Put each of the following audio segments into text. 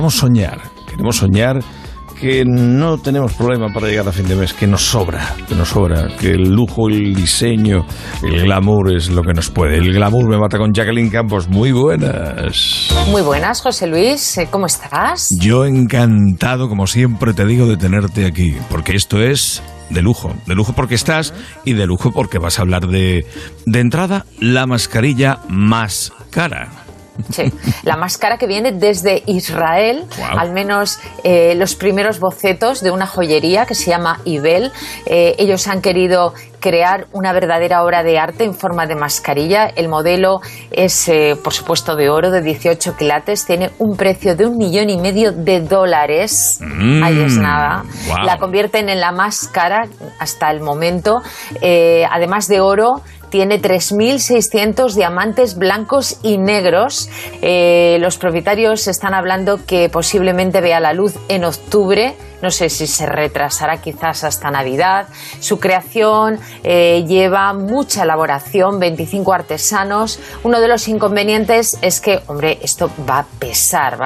queremos soñar que no tenemos problema para llegar a fin de mes, que nos sobra, que el lujo, el diseño, el glamour es lo que nos puede. El glamour me mata con Jacqueline Campos. Muy buenas. Muy buenas, José Luis. ¿Cómo estás? Yo encantado, como siempre te digo, de tenerte aquí, porque esto es de lujo porque estás y de lujo porque vas a hablar de entrada, la mascarilla más cara. Sí, la más cara que viene desde Israel, wow. Al menos los primeros bocetos de una joyería que se llama Ibel. Ellos han querido crear una verdadera obra de arte en forma de mascarilla. El modelo es, por supuesto, de oro, de 18 quilates. Tiene un precio de $1,5 millones. Ahí es nada. Wow. La convierten en la más cara hasta el momento. Además de oro, tiene 3.600 diamantes blancos y negros. Los propietarios están hablando que posiblemente vea la luz en octubre. No sé si se retrasará quizás hasta Navidad. Su creación lleva mucha elaboración, 25 artesanos. Uno de los inconvenientes es que, hombre, esto va a pesar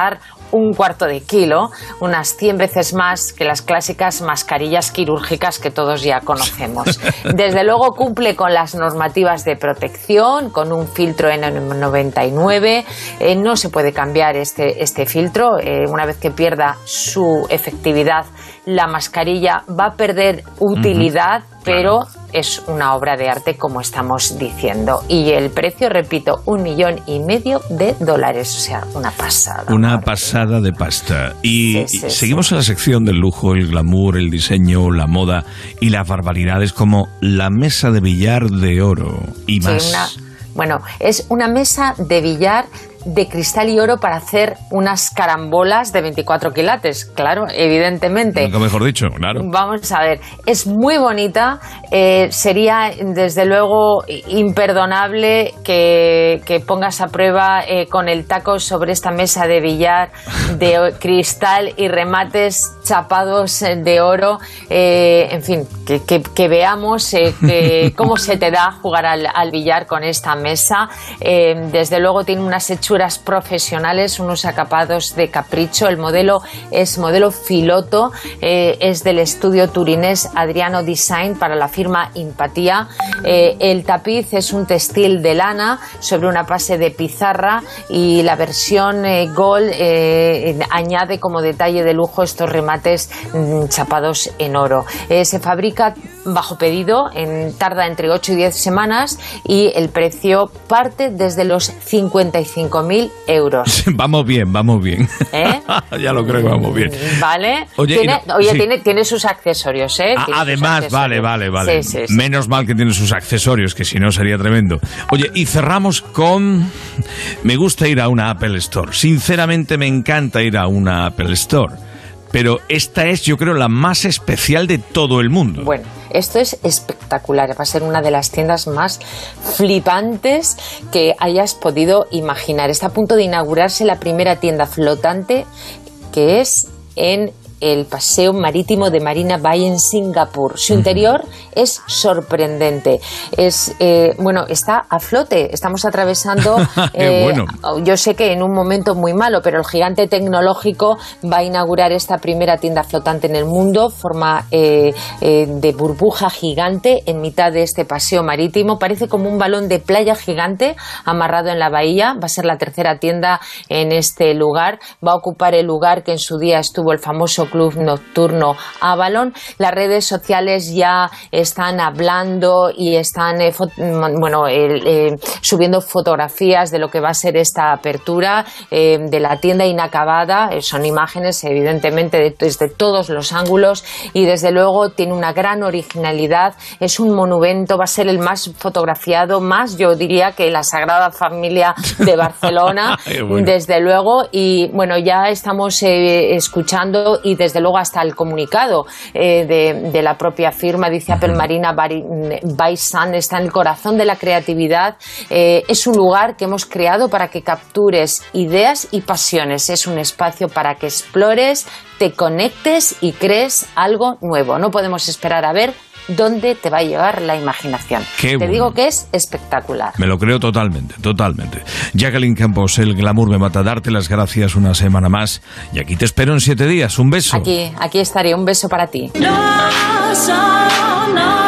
1/4 kilo, unas 100 veces más que las clásicas mascarillas quirúrgicas que todos ya conocemos. Desde luego cumple con las normativas de protección, con un filtro N99. No se puede cambiar este filtro. Una vez que pierda su efectividad, la mascarilla va a perder utilidad, pero es una obra de arte, como estamos diciendo. Y el precio, repito, $1,5 millones. O sea, una pasada. Una pasada de pasta. Y sí, seguimos en la sección del lujo, el glamour, el diseño, la moda y las barbaridades como la mesa de billar de oro y más. Es una mesa de billar de cristal y oro para hacer unas carambolas de 24 quilates, claro, evidentemente. Nunca mejor dicho, claro. Vamos a ver, es muy bonita, sería desde luego imperdonable que pongas a prueba con el taco sobre esta mesa de billar de cristal y remates chapados de oro, en fin, que veamos cómo se te da jugar al billar con esta mesa. Desde luego tiene unas hechuras profesionales, unos acabados de capricho. El modelo es modelo Filoto, es del estudio turinés Adriano Design para la firma Impatía. El tapiz es un textil de lana sobre una base de pizarra y la versión Gold añade como detalle de lujo estos remates chapados en oro. Se fabrica bajo pedido, tarda entre 8 y 10 semanas y el precio parte desde los 55.000 euros. Vamos bien. Ya lo creo que vamos bien. Vale. Tiene sus accesorios, ¿eh? Además, sus accesorios. Vale. Sí. Menos mal que tiene sus accesorios, que si no sería tremendo. Oye, y cerramos con... Me gusta ir a una Apple Store. Sinceramente me encanta ir a una Apple Store. Pero esta es, yo creo, la más especial de todo el mundo. Bueno, esto es espectacular. Va a ser una de las tiendas más flipantes que hayas podido imaginar. Está a punto de inaugurarse la primera tienda flotante, que es en el paseo marítimo de Marina Bay en Singapur. Su interior es sorprendente. Está a flote. Estamos atravesando yo sé que en un momento muy malo, pero el gigante tecnológico va a inaugurar esta primera tienda flotante en el mundo, forma de burbuja gigante en mitad de este paseo marítimo. Parece como un balón de playa gigante amarrado en la bahía. Va a ser la tercera tienda en este lugar. Va a ocupar el lugar que en su día estuvo el famoso club nocturno Avalon. Las redes sociales ya están hablando y están subiendo fotografías de lo que va a ser esta apertura de la tienda inacabada. Son imágenes evidentemente desde todos los ángulos y desde luego tiene una gran originalidad. Es un monumento, va a ser el más fotografiado, más yo diría que la Sagrada Familia de Barcelona. Desde luego, y bueno, ya estamos escuchando y desde luego hasta el comunicado de la propia firma dice Apple Marina Bay Sands está en el corazón de la creatividad. Es un lugar que hemos creado para que captures ideas y pasiones. Es un espacio para que explores, te conectes y crees algo nuevo. No podemos esperar a ver dónde te va a llevar la imaginación. Te digo que es espectacular. Me lo creo totalmente. Jacqueline Campos, el glamour me mata. Darte las gracias una semana más. Y aquí te espero en 7 días. Un beso. Aquí estaré. Un beso para ti.